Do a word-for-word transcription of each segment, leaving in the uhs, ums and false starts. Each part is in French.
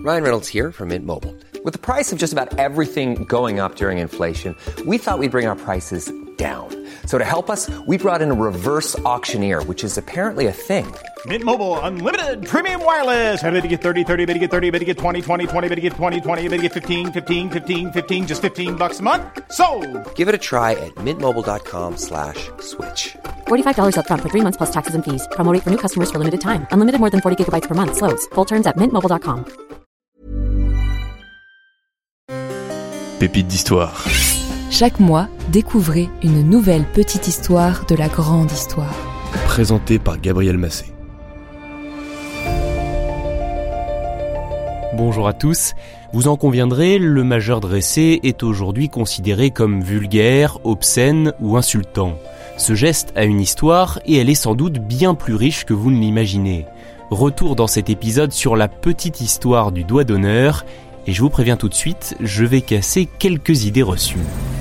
Ryan Reynolds here from Mint Mobile. With the price of just about everything going up during inflation, we thought we'd bring our prices down. So to help us, we brought in a reverse auctioneer, which is apparently a thing. Mint Mobile Unlimited Premium Wireless. How to get thirty, thirty, how to get thirty, how to get twenty, twenty, twenty, how to get twenty, twenty, how to get fifteen, fifteen, fifteen, fifteen, just fifteen bucks a month? Sold! Give it a try at mintmobile.com slash switch. forty-five dollars up front for three months plus taxes and fees. Promo rate for new customers for limited time. Unlimited more than forty gigabytes per month. Slows full terms at mint mobile dot com. Pépites d'histoire. Chaque mois, découvrez une nouvelle petite histoire de la grande histoire. Présentée par Gabriel Massé. Bonjour à tous. Vous en conviendrez, le majeur dressé est aujourd'hui considéré comme vulgaire, obscène ou insultant. Ce geste a une histoire et elle est sans doute bien plus riche que vous ne l'imaginez. Retour dans cet épisode sur la petite histoire du doigt d'honneur. Et je vous préviens tout de suite, je vais casser quelques idées reçues.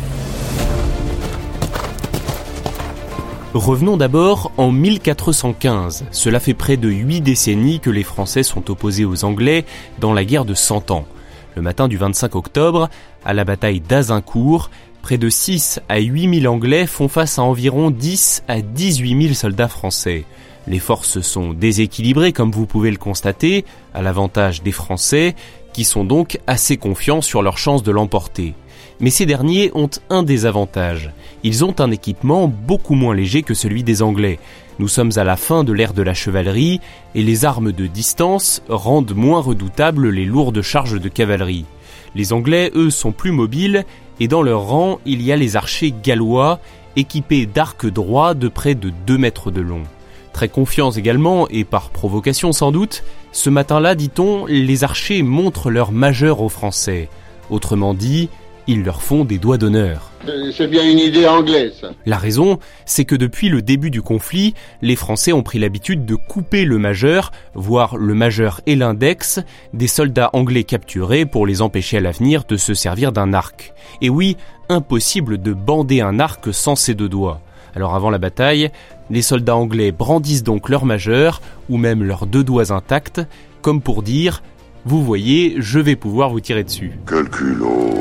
Revenons d'abord en mille quatre cent quinze. Cela fait près de huit décennies que les Français sont opposés aux Anglais dans la guerre de Cent Ans. Le matin du vingt-cinq octobre, à la bataille d'Azincourt, près de six à huit mille Anglais font face à environ dix à dix-huit mille soldats français. Les forces sont déséquilibrées comme vous pouvez le constater, à l'avantage des Français, qui sont donc assez confiants sur leurs chances de l'emporter. Mais ces derniers ont un désavantage. Ils ont un équipement beaucoup moins léger que celui des Anglais. Nous sommes à la fin de l'ère de la chevalerie et les armes de distance rendent moins redoutables les lourdes charges de cavalerie. Les Anglais, eux, sont plus mobiles et dans leur rang, il y a les archers gallois équipés d'arcs droits de près de deux mètres de long. Très confiants également, et par provocation sans doute, ce matin-là, dit-on, les archers montrent leur majeur aux Français. Autrement dit, ils leur font des doigts d'honneur. C'est bien une idée anglaise, ça. La raison, c'est que depuis le début du conflit, les Français ont pris l'habitude de couper le majeur, voire le majeur et l'index, des soldats anglais capturés pour les empêcher à l'avenir de se servir d'un arc. Et oui, impossible de bander un arc sans ses deux doigts. Alors avant la bataille, les soldats anglais brandissent donc leur majeur, ou même leurs deux doigts intacts, comme pour dire « Vous voyez, je vais pouvoir vous tirer dessus ». Quel culot.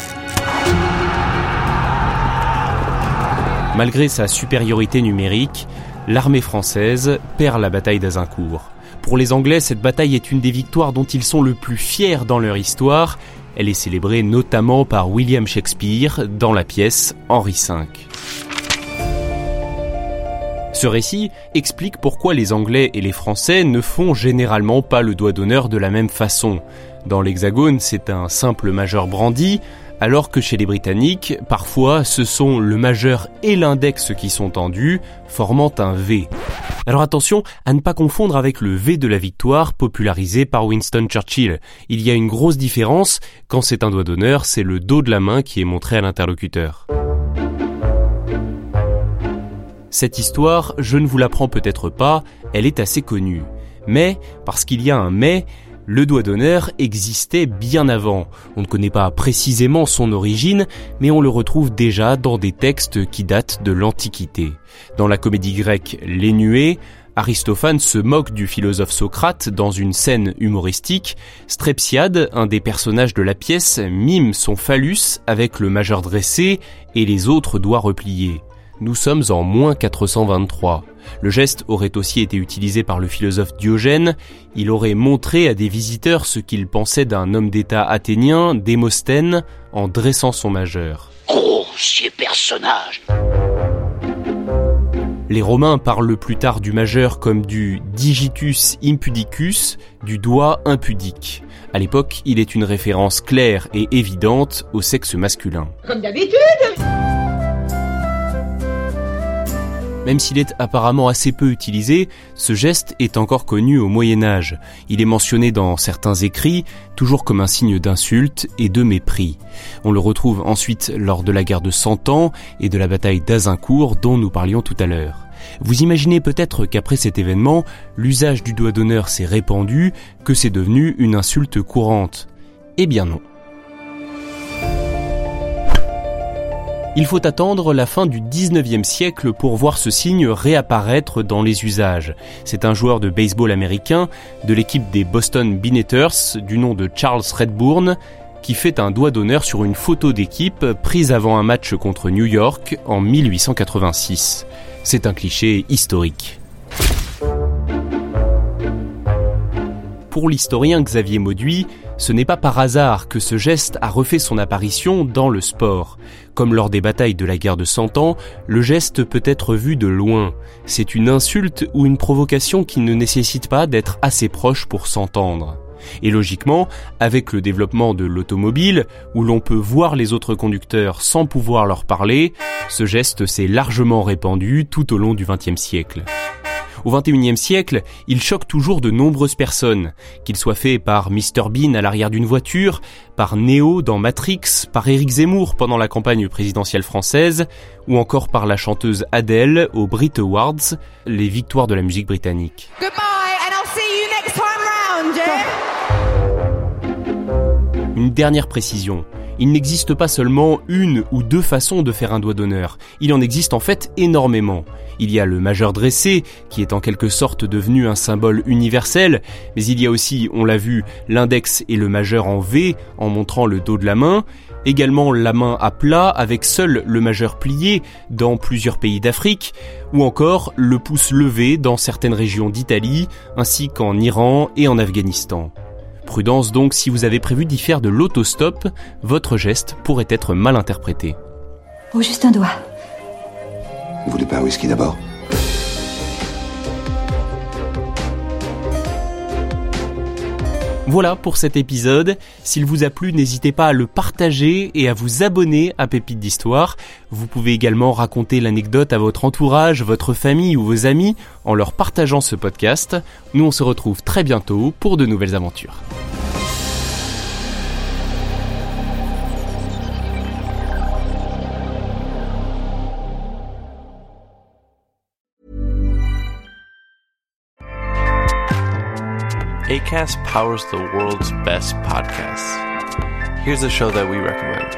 Malgré sa supériorité numérique, l'armée française perd la bataille d'Azincourt. Pour les Anglais, cette bataille est une des victoires dont ils sont le plus fiers dans leur histoire. Elle est célébrée notamment par William Shakespeare dans la pièce Henri cinq. Ce récit explique pourquoi les Anglais et les Français ne font généralement pas le doigt d'honneur de la même façon. Dans l'Hexagone, c'est un simple majeur brandi, alors que chez les Britanniques, parfois, ce sont le majeur et l'index qui sont tendus, formant un V. Alors attention à ne pas confondre avec le V de la victoire popularisé par Winston Churchill. Il y a une grosse différence, quand c'est un doigt d'honneur, c'est le dos de la main qui est montré à l'interlocuteur. Cette histoire, je ne vous l'apprends peut-être pas, elle est assez connue. Mais, parce qu'il y a un mais, le doigt d'honneur existait bien avant. On ne connaît pas précisément son origine, mais on le retrouve déjà dans des textes qui datent de l'Antiquité. Dans la comédie grecque L'Énuée, Aristophane se moque du philosophe Socrate dans une scène humoristique. Strepsiade, un des personnages de la pièce, mime son phallus avec le majeur dressé et les autres doigts repliés. Nous sommes en moins quatre cent vingt-trois. Le geste aurait aussi été utilisé par le philosophe Diogène. Il aurait montré à des visiteurs ce qu'il pensait d'un homme d'État athénien, Démosthène, en dressant son majeur. Grossier personnage. Les Romains parlent plus tard du majeur comme du digitus impudicus, du doigt impudique. À l'époque, il est une référence claire et évidente au sexe masculin. Comme d'habitude. Même s'il est apparemment assez peu utilisé, ce geste est encore connu au Moyen-Âge. Il est mentionné dans certains écrits, toujours comme un signe d'insulte et de mépris. On le retrouve ensuite lors de la guerre de Cent Ans et de la bataille d'Azincourt dont nous parlions tout à l'heure. Vous imaginez peut-être qu'après cet événement, l'usage du doigt d'honneur s'est répandu, que c'est devenu une insulte courante. Eh bien non. Il faut attendre la fin du dix-neuvième siècle pour voir ce signe réapparaître dans les usages. C'est un joueur de baseball américain de l'équipe des Boston Beaneaters, du nom de Charles Redbourn, qui fait un doigt d'honneur sur une photo d'équipe prise avant un match contre New York en mille huit cent quatre-vingt-six. C'est un cliché historique. Pour l'historien Xavier Mauduit, ce n'est pas par hasard que ce geste a refait son apparition dans le sport. Comme lors des batailles de la guerre de Cent Ans, le geste peut être vu de loin. C'est une insulte ou une provocation qui ne nécessite pas d'être assez proche pour s'entendre. Et logiquement, avec le développement de l'automobile, où l'on peut voir les autres conducteurs sans pouvoir leur parler, ce geste s'est largement répandu tout au long du vingtième siècle. Au vingt et unième siècle, il choque toujours de nombreuses personnes, qu'il soit fait par mister Bean à l'arrière d'une voiture, par Neo dans Matrix, par Éric Zemmour pendant la campagne présidentielle française, ou encore par la chanteuse Adele aux Brit Awards, les victoires de la musique britannique. Goodbye, and I'll see you next time round, yeah? Une dernière précision. Il n'existe pas seulement une ou deux façons de faire un doigt d'honneur. Il en existe en fait énormément. Il y a le majeur dressé, qui est en quelque sorte devenu un symbole universel, mais il y a aussi, on l'a vu, l'index et le majeur en V, en montrant le dos de la main, également la main à plat, avec seul le majeur plié dans plusieurs pays d'Afrique, ou encore le pouce levé dans certaines régions d'Italie, ainsi qu'en Iran et en Afghanistan. Prudence donc, si vous avez prévu d'y faire de l'autostop, votre geste pourrait être mal interprété. Oh, juste un doigt. Vous voulez pas un whisky d'abord ? Voilà pour cet épisode. S'il vous a plu, n'hésitez pas à le partager et à vous abonner à Pépites d'Histoire. Vous pouvez également raconter l'anecdote à votre entourage, votre famille ou vos amis en leur partageant ce podcast. Nous, on se retrouve très bientôt pour de nouvelles aventures. Acast powers the world's best podcasts. Here's a show that we recommend.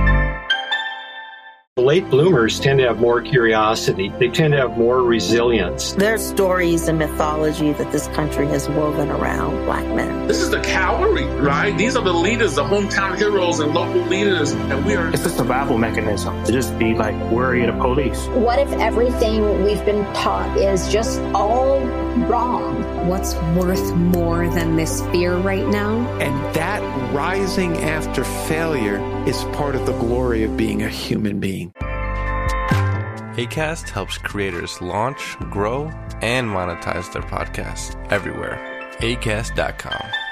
Late bloomers tend to have more curiosity. They tend to have more resilience. There's stories and mythology that this country has woven around Black men. This is the cavalry, right? These are the leaders, the hometown heroes and local leaders, and we are... It's a survival mechanism to just be like worried of police. What if everything we've been taught is just all wrong? What's worth more than this fear right now? And that rising after failure is part of the glory of being a human being. Acast helps creators launch, grow, and monetize their podcasts everywhere. acast dot com.